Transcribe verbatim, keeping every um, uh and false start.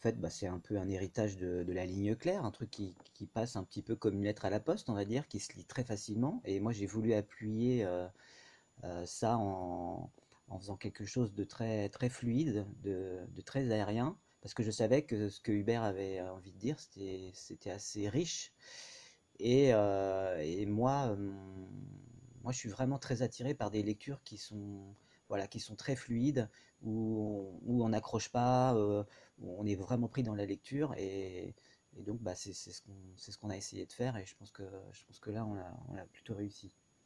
fait, bah, c'est un peu un héritage de, de la ligne claire, un truc qui, qui passe un petit peu comme une lettre à la poste, on va dire, qui se lit très facilement. Et moi, j'ai voulu appuyer euh, euh, ça en, en faisant quelque chose de très, très fluide, de, de très aérien, parce que je savais que ce que Hubert avait envie de dire, c'était, c'était assez riche. Et, euh, et moi, euh, moi, je suis vraiment très attiré par des lectures qui sont, voilà, qui sont très fluides, où on, où on n'accroche pas, euh, où on est vraiment pris dans la lecture. Et, et donc, bah, c'est c'est ce qu'on, c'est ce qu'on a essayé de faire. Et je pense que, je pense que là, on a, on a plutôt réussi.